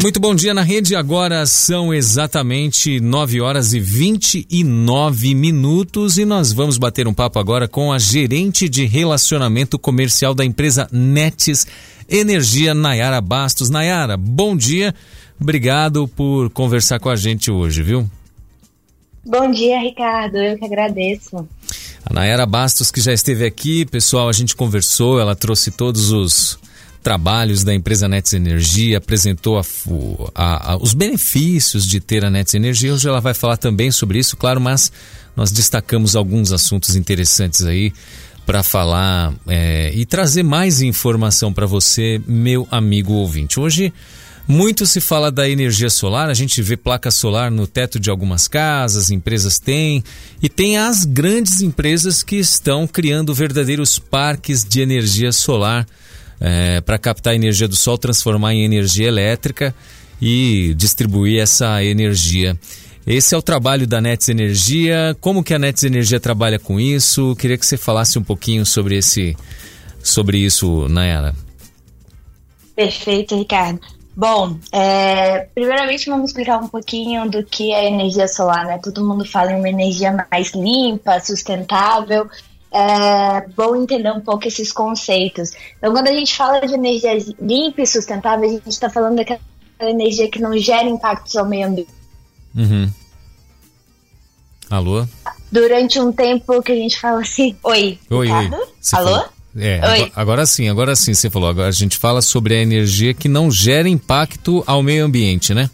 Muito bom dia na rede, agora são exatamente 9h29 e nós vamos bater um papo agora com a gerente de relacionamento comercial da empresa Nets Energia, Nayara Bastos. Nayara, bom dia, obrigado por conversar com a gente hoje, viu? Bom dia, Ricardo, eu que agradeço. A Nayara Bastos, que já esteve aqui, pessoal, a gente conversou, ela trouxe todos os trabalhos da empresa Nets Energia, apresentou os benefícios de ter a Nets Energia. Hoje ela vai falar também sobre isso, claro, mas nós destacamos alguns assuntos interessantes aí para falar e trazer mais informação para você, meu amigo ouvinte. Hoje muito se fala da energia solar, a gente vê placa solar no teto de algumas casas, empresas têm, e tem as grandes empresas que estão criando verdadeiros parques de energia solar, para captar a energia do sol, transformar em energia elétrica e distribuir essa energia. Esse é o trabalho da Nets Energia. Como que a Nets Energia trabalha com isso? Queria que você falasse um pouquinho sobre isso, Nayara. Perfeito, Ricardo. Bom, primeiramente vamos explicar um pouquinho do que é energia solar, né? Todo mundo fala em uma energia mais limpa, sustentável. É bom entender um pouco esses conceitos. Então, quando a gente fala de energia limpa e sustentável, a gente está falando daquela energia que não gera impactos ao meio ambiente. Uhum. Alô? Durante um tempo que a gente fala assim... Oi, Ricardo? Alô? Falou... Agora sim, você falou. Agora a gente fala sobre a energia que não gera impacto ao meio ambiente, né?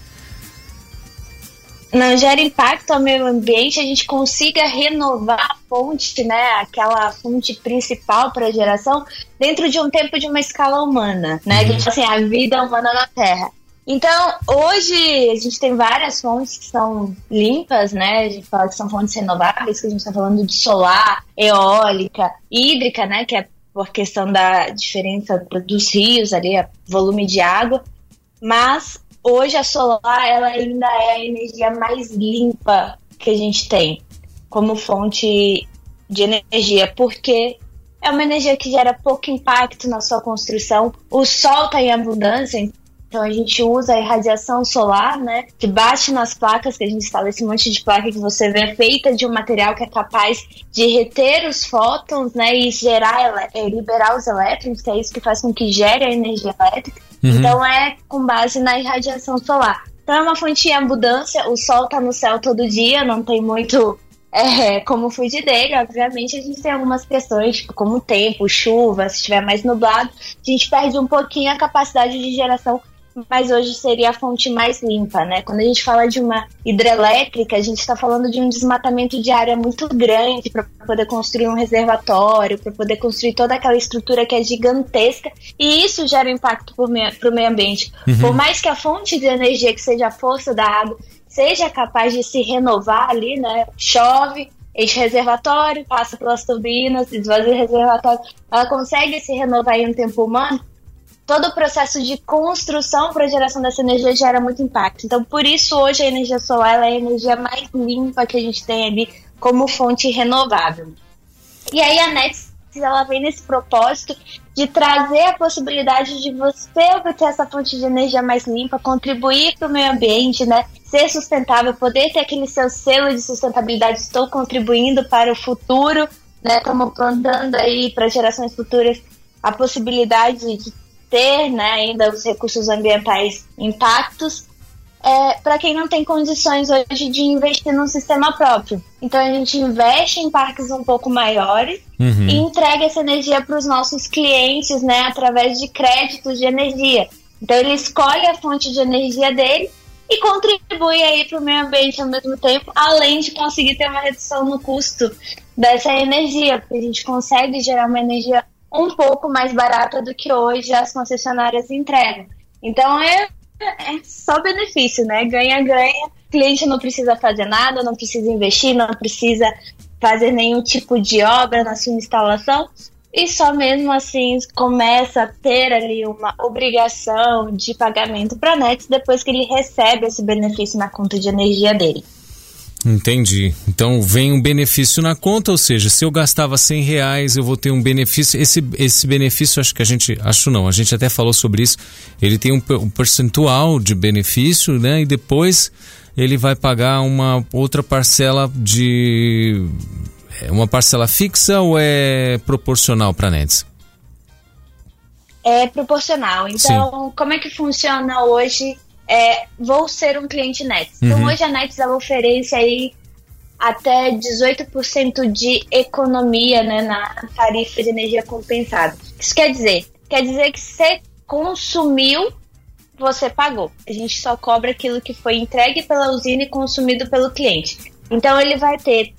Não gera impacto ao meio ambiente, a gente consiga renovar a fonte, né, aquela fonte principal para a geração, dentro de um tempo de uma escala humana, né, que assim, a vida humana na Terra. Então, hoje a gente tem várias fontes que são limpas, né, a gente fala que são fontes renováveis, que a gente está falando de solar, eólica, hídrica, né, que é por questão da diferença dos rios ali, volume de água, mas hoje a solar, ela ainda é a energia mais limpa que a gente tem como fonte de energia, porque é uma energia que gera pouco impacto na sua construção. O sol está em abundância, então a gente usa a irradiação solar, né, que bate nas placas, que a gente instala esse monte de placa que você vê feita de um material que é capaz de reter os fótons, né, e liberar os elétrons, que é isso que faz com que gere a energia elétrica. Então é com base na irradiação solar. Então é uma fonte em abundância, o sol está no céu todo dia, não tem muito como fugir dele. Obviamente a gente tem algumas questões, tipo como o tempo, chuva, se estiver mais nublado, a gente perde um pouquinho a capacidade de geração, mas hoje seria a fonte mais limpa, né? Quando a gente fala de uma hidrelétrica, a gente está falando de um desmatamento de área muito grande para poder construir um reservatório, para poder construir toda aquela estrutura que é gigantesca, e isso gera impacto para o meio ambiente. Por mais que a fonte de energia, que seja a força da água, seja capaz de se renovar ali, né? Chove, enche reservatório, passa pelas turbinas, esvazia o reservatório, ela consegue se renovar em um tempo humano. Todo o processo de construção para a geração dessa energia gera muito impacto. Então, por isso, hoje a energia solar ela é a energia mais limpa que a gente tem ali como fonte renovável. E aí a Nets, ela vem nesse propósito de trazer a possibilidade de você obter essa fonte de energia mais limpa, contribuir para o meio ambiente, né? Ser sustentável, poder ter aquele seu selo de sustentabilidade, estou contribuindo para o futuro, né? Estamos plantando aí para gerações futuras a possibilidade de ter, né, ainda os recursos ambientais intactos, para quem não tem condições hoje de investir num sistema próprio. Então a gente investe em parques um pouco maiores e entrega essa energia para os nossos clientes, né, através de créditos de energia. Então ele escolhe a fonte de energia dele e contribui aí para o meio ambiente ao mesmo tempo, além de conseguir ter uma redução no custo dessa energia, porque a gente consegue gerar uma energia um pouco mais barata do que hoje as concessionárias entregam. Então é só benefício, né? Ganha-ganha. O cliente não precisa fazer nada, não precisa investir, não precisa fazer nenhum tipo de obra na sua instalação, e só mesmo assim começa a ter ali uma obrigação de pagamento para a Nets depois que ele recebe esse benefício na conta de energia dele. Entendi. Então vem um benefício na conta, ou seja, se eu gastava R$100, eu vou ter um benefício. Esse benefício, a gente até falou sobre isso. Ele tem um percentual de benefício, né? E depois ele vai pagar uma outra parcela uma parcela fixa ou é proporcional para a Nets? É proporcional. Então, Sim. Como é que funciona hoje? Vou ser um cliente Nets. Então, hoje a Nets ela oferece aí até 18% de economia, né, na tarifa de energia compensada. Isso quer dizer que você consumiu, você pagou. A gente só cobra aquilo que foi entregue pela usina e consumido pelo cliente. Então, ele vai ter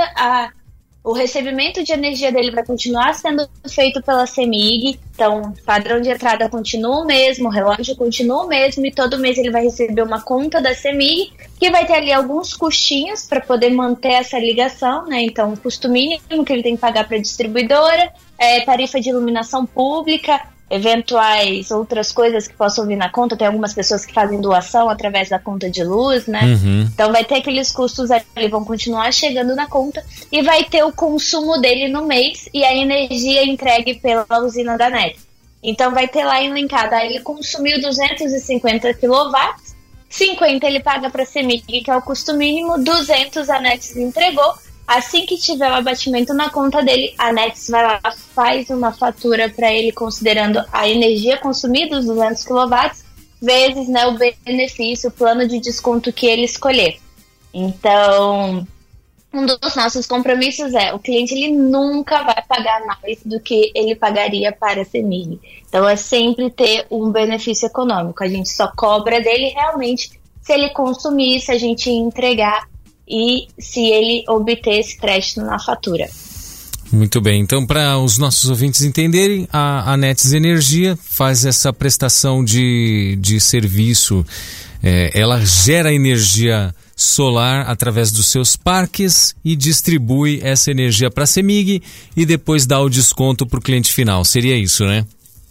o recebimento de energia dele vai continuar sendo feito pela CEMIG, então o padrão de entrada continua o mesmo, o relógio continua o mesmo e todo mês ele vai receber uma conta da CEMIG que vai ter ali alguns custinhos para poder manter essa ligação, né? Então o custo mínimo que ele tem que pagar para a distribuidora, tarifa de iluminação pública, eventuais outras coisas que possam vir na conta. Tem algumas pessoas que fazem doação através da conta de luz, né? Então vai ter aqueles custos ali, vão continuar chegando na conta e vai ter o consumo dele no mês e a energia entregue pela usina da Nets. Então vai ter lá elencado, ele consumiu 250 kW, 50 ele paga para a CEMIG, que é o custo mínimo, 200 a Nets entregou. Assim que tiver o abatimento na conta dele, a Nets vai lá, faz uma fatura para ele considerando a energia consumida, os 200 kW, vezes, né, o benefício, o plano de desconto que ele escolher. Então, um dos nossos compromissos o cliente ele nunca vai pagar mais do que ele pagaria para a CEMIG. Então, é sempre ter um benefício econômico. A gente só cobra dele realmente se ele consumir, se a gente entregar e se ele obter esse crédito na fatura. Muito bem, então para os nossos ouvintes entenderem, a Nets Energia faz essa prestação de serviço, ela gera energia solar através dos seus parques e distribui essa energia para a CEMIG e depois dá o desconto para o cliente final, seria isso, né?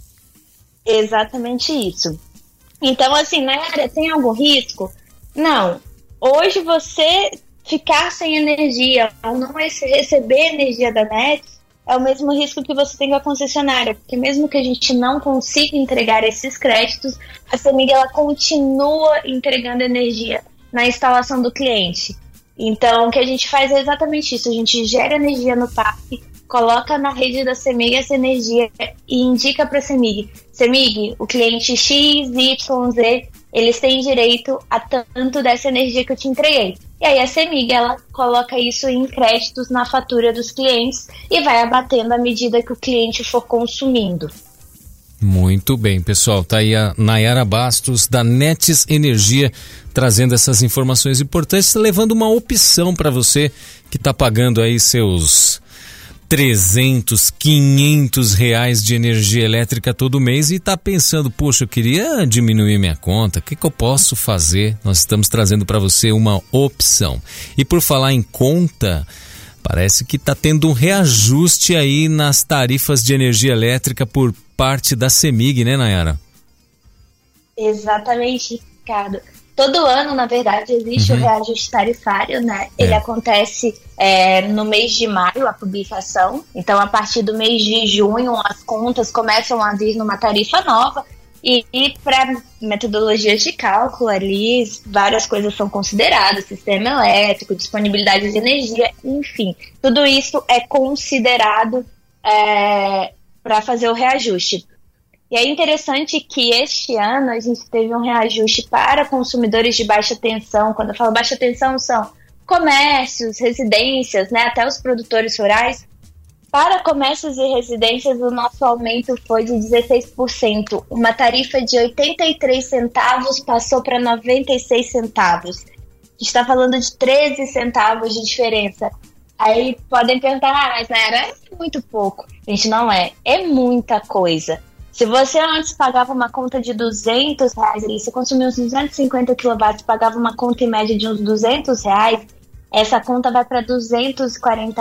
Exatamente isso. Então assim, Nayara, tem algum risco? Não. Hoje você ficar sem energia ou não receber energia da Nets é o mesmo risco que você tem com a concessionária, porque mesmo que a gente não consiga entregar esses créditos, a CEMIG ela continua entregando energia na instalação do cliente. Então, o que a gente faz é exatamente isso, a gente gera energia no parque, coloca na rede da CEMIG essa energia e indica para a CEMIG, o cliente X, Y, Z, eles têm direito a tanto dessa energia que eu te entreguei. E aí a CEMIG, ela coloca isso em créditos na fatura dos clientes e vai abatendo à medida que o cliente for consumindo. Muito bem, pessoal. Tá aí a Nayara Bastos, da Nets Energia, trazendo essas informações importantes, levando uma opção para você que está pagando aí seus 300, 500 reais de energia elétrica todo mês e está pensando, poxa, eu queria diminuir minha conta, o que eu posso fazer? Nós estamos trazendo para você uma opção. E por falar em conta, parece que está tendo um reajuste aí nas tarifas de energia elétrica por parte da CEMIG, né, Nayara? Exatamente, Ricardo. Todo ano, na verdade, existe o reajuste tarifário, né? Ele acontece no mês de maio, a publicação. Então, a partir do mês de junho, as contas começam a vir numa tarifa nova. E para metodologias de cálculo ali, várias coisas são consideradas, sistema elétrico, disponibilidade de energia, enfim. Tudo isso é considerado para fazer o reajuste. E é interessante que este ano a gente teve um reajuste para consumidores de baixa tensão. Quando eu falo baixa tensão, são comércios, residências, né, até os produtores rurais. Para comércios e residências, o nosso aumento foi de 16%. Uma tarifa de 83 centavos passou para 96 centavos. A gente está falando de 13 centavos de diferença. Aí podem perguntar, mas não era muito pouco. Gente, não é. É muita coisa. Se você antes pagava uma conta de R$200, você consumia uns 250 kW, pagava uma conta em média de uns R$200, essa conta vai para R$240.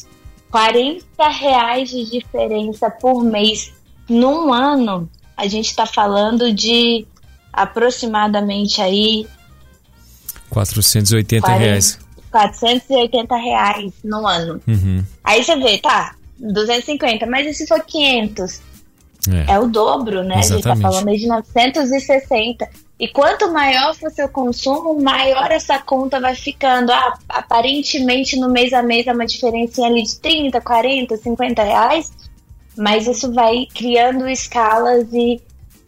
R$40 de diferença por mês. Num ano, a gente está falando de aproximadamente aí... R$480. R$ 480 no ano. Aí você vê, tá, 250, mas e se for 500? É o dobro, né? Exatamente. A gente tá falando aí de 960. E quanto maior for seu consumo, maior essa conta vai ficando. Aparentemente no mês a mês é uma diferença ali de 30, 40, 50 reais, mas isso vai criando escalas e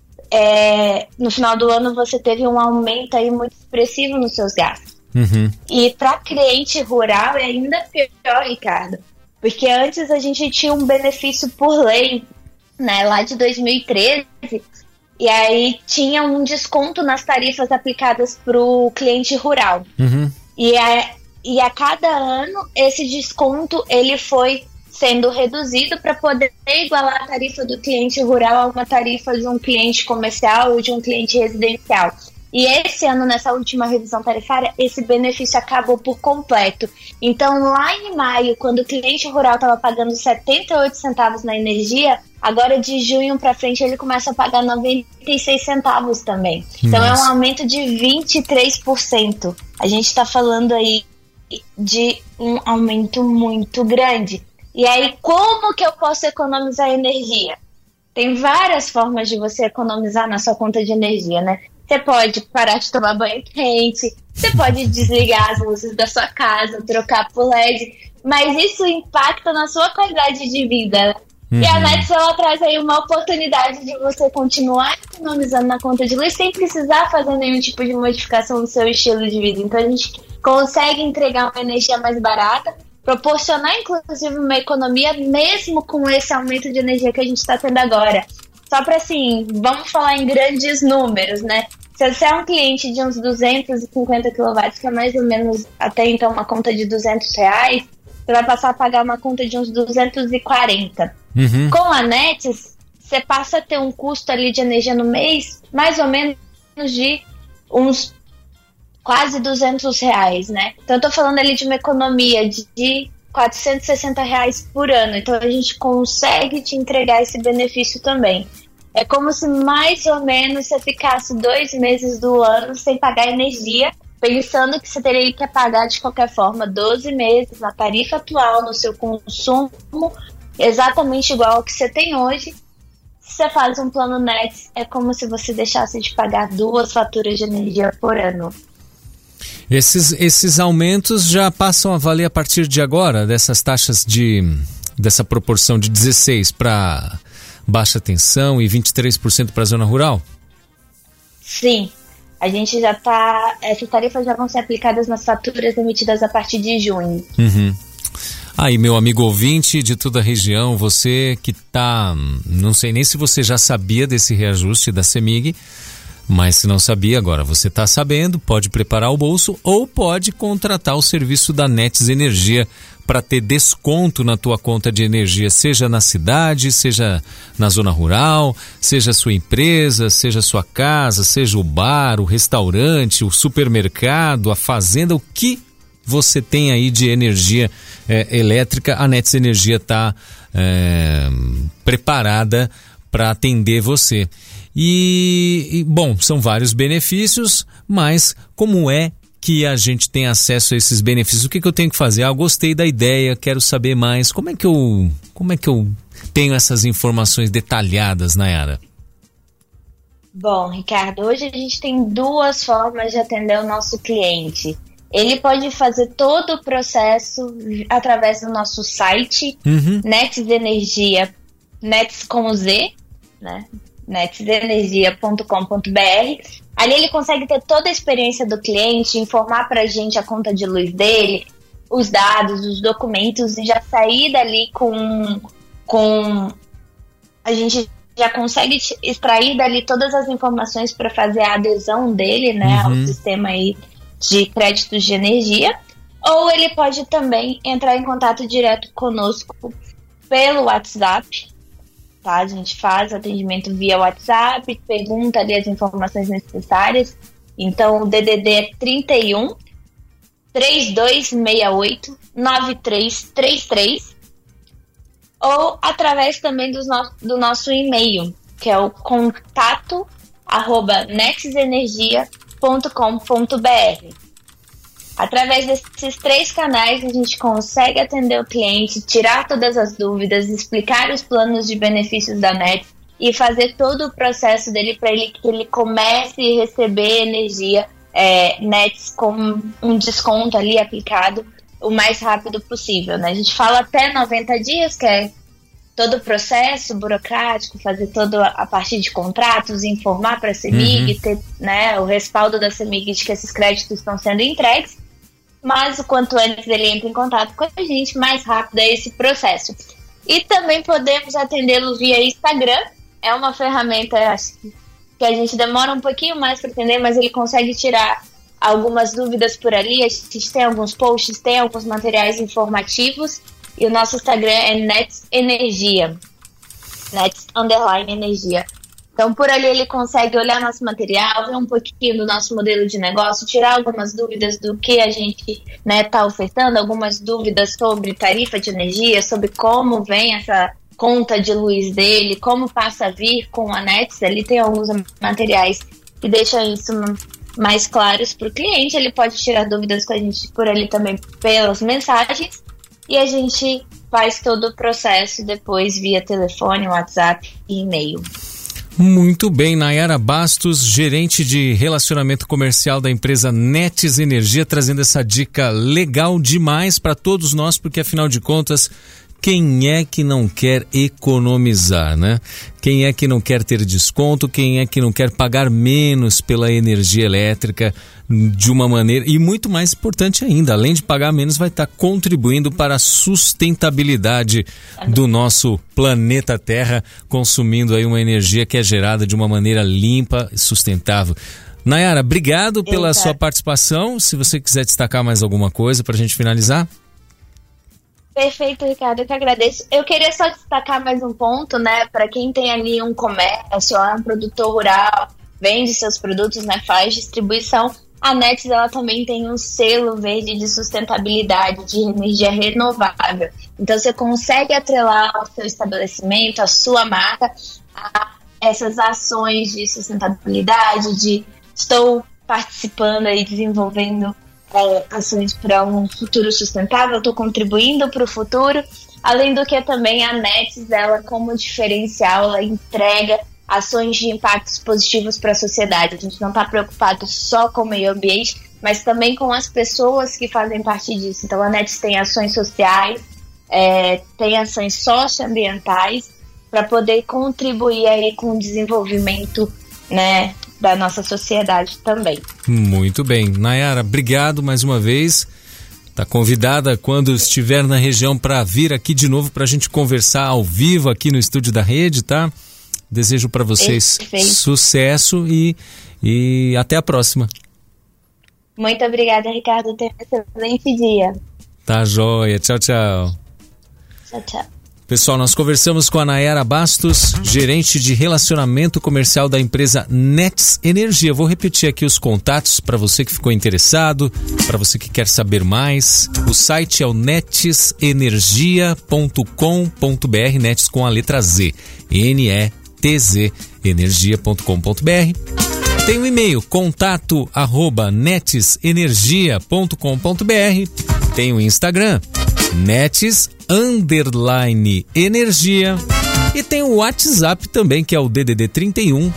no final do ano você teve um aumento aí muito expressivo nos seus gastos. E para cliente rural é ainda pior, Ricardo, porque antes a gente tinha um benefício por lei, né, lá de 2013, e aí tinha um desconto nas tarifas aplicadas para o cliente rural. E a cada ano esse desconto ele foi sendo reduzido para poder igualar a tarifa do cliente rural a uma tarifa de um cliente comercial ou de um cliente residencial. E esse ano, nessa última revisão tarifária, esse benefício acabou por completo. Então, lá em maio, quando o cliente rural estava pagando 78 centavos na energia, agora de junho para frente ele começa a pagar 96 centavos também. Então, é um aumento de 23%. A gente está falando aí de um aumento muito grande. E aí, como que eu posso economizar energia? Tem várias formas de você economizar na sua conta de energia, né? Você pode parar de tomar banho quente, você pode desligar as luzes da sua casa, trocar por LED, mas isso impacta na sua qualidade de vida. E a Nets, ela traz aí uma oportunidade de você continuar economizando na conta de luz sem precisar fazer nenhum tipo de modificação no seu estilo de vida. Então a gente consegue entregar uma energia mais barata, proporcionar inclusive uma economia mesmo com esse aumento de energia que a gente está tendo agora. Só para assim, vamos falar em grandes números, né? Se você é um cliente de uns 250 kW, que é mais ou menos até então uma conta de R$200, você vai passar a pagar uma conta de uns 240. Com a Nets, você passa a ter um custo ali de energia no mês mais ou menos de uns quase R$200, né? Então eu tô falando ali de uma economia de R$460 por ano. Então a gente consegue te entregar esse benefício também. É como se mais ou menos você ficasse 2 meses do ano sem pagar energia, pensando que você teria que pagar de qualquer forma 12 meses na tarifa atual, no seu consumo, exatamente igual ao que você tem hoje. Se você faz um plano Nets, é como se você deixasse de pagar 2 faturas de energia por ano. Esses aumentos já passam a valer a partir de agora, dessas taxas dessa proporção de 16% para baixa tensão e 23% para a zona rural? Sim, a gente já está... Essas tarifas já vão ser aplicadas nas faturas emitidas a partir de junho. Aí, meu amigo ouvinte de toda a região, você que está... Não sei nem se você já sabia desse reajuste da CEMIG, mas se não sabia, agora você está sabendo, pode preparar o bolso ou pode contratar o serviço da Nets Energia para ter desconto na tua conta de energia, seja na cidade, seja na zona rural, seja a sua empresa, seja a sua casa, seja o bar, o restaurante, o supermercado, a fazenda, o que você tem aí de energia elétrica, a Nets Energia está preparada para atender você. E, bom, são vários benefícios, mas como é que a gente tem acesso a esses benefícios? O que eu tenho que fazer? Eu gostei da ideia, quero saber mais. Como é que eu tenho essas informações detalhadas, Nayara? Bom, Ricardo, hoje a gente tem 2 formas de atender o nosso cliente. Ele pode fazer todo o processo através do nosso site, Nets Energia, Nets com Z, né? netsenergia.com.br. Ali ele consegue ter toda a experiência do cliente, informar pra gente a conta de luz dele, os dados, os documentos, e já sair dali com a gente já consegue extrair dali todas as informações para fazer a adesão dele, né, ao sistema aí de créditos de energia. Ou ele pode também entrar em contato direto conosco pelo WhatsApp. Tá? A gente faz atendimento via WhatsApp, pergunta ali as informações necessárias. Então o DDD é 31 3268 9333, ou através também do nosso e-mail, que é o contato@netsenergia.com.br. Através desses 3 canais, a gente consegue atender o cliente, tirar todas as dúvidas, explicar os planos de benefícios da Nets e fazer todo o processo dele para que ele comece a receber energia Nets com um desconto ali aplicado o mais rápido possível, né? A gente fala até 90 dias, que é todo o processo burocrático, fazer toda a parte de contratos, informar para a CEMIG, ter, né, o respaldo da CEMIG de que esses créditos estão sendo entregues, mas o quanto antes ele entra em contato com a gente, mais rápido é esse processo. E também podemos atendê-lo via Instagram, é uma ferramenta, acho que a gente demora um pouquinho mais para atender, mas ele consegue tirar algumas dúvidas por ali. A gente tem alguns posts, tem alguns materiais informativos, e o nosso Instagram é Nets Energia, Nets_Energia. Então, por ali ele consegue olhar nosso material, ver um pouquinho do nosso modelo de negócio, tirar algumas dúvidas do que a gente está ofertando, algumas dúvidas sobre tarifa de energia, sobre como vem essa conta de luz dele, como passa a vir com a Nets. Ali tem alguns materiais que deixam isso mais claros para o cliente. Ele pode tirar dúvidas com a gente por ali também pelas mensagens, e a gente faz todo o processo depois via telefone, WhatsApp e e-mail. Muito bem, Nayara Bastos, gerente de relacionamento comercial da empresa Nets Energia, trazendo essa dica legal demais para todos nós, porque afinal de contas, quem é que não quer economizar, né? Quem é que não quer ter desconto? Quem é que não quer pagar menos pela energia elétrica de uma maneira... E muito mais importante ainda, além de pagar menos, vai estar contribuindo para a sustentabilidade do nosso planeta Terra, consumindo aí uma energia que é gerada de uma maneira limpa e sustentável. Nayara, obrigado pela sua participação. Se você quiser destacar mais alguma coisa para a gente finalizar. Perfeito, Ricardo, eu que agradeço. Eu queria só destacar mais um ponto, né, para quem tem ali um comércio, um produtor rural, vende seus produtos, né, faz distribuição. A Nets, ela também tem um selo verde de sustentabilidade, de energia renovável. Então, você consegue atrelar o seu estabelecimento, a sua marca, a essas ações de sustentabilidade, de estou participando e desenvolvendo ações para um futuro sustentável, estou contribuindo para o futuro, além do que também a Nets, ela como diferencial, ela entrega ações de impactos positivos para a sociedade. A gente não está preocupado só com o meio ambiente, mas também com as pessoas que fazem parte disso. Então a Nets tem ações sociais, tem ações socioambientais para poder contribuir aí com o desenvolvimento, né, da nossa sociedade também. Muito bem. Nayara, obrigado mais uma vez. Está convidada quando estiver na região para vir aqui de novo para a gente conversar ao vivo aqui no estúdio da Rede, tá? Desejo para vocês sucesso e até a próxima. Muito obrigada, Ricardo. Tenha um excelente dia. Tá joia. Tchau, tchau. Tchau, tchau. Pessoal, nós conversamos com a Nayara Bastos, gerente de relacionamento comercial da empresa Nets Energia. Vou repetir aqui os contatos para você que ficou interessado, para você que quer saber mais. O site é o netsenergia.com.br, Nets com a letra Z, N-E-T-Z, energia.com.br. Tem o e-mail, contato@netsenergia.com.br. Tem o Instagram, Nets_Energia, e tem o WhatsApp também, que é o DDD 31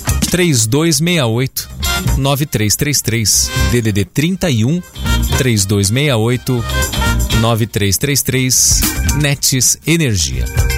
3268 9333, DDD 31 3268 9333, Nets Energia.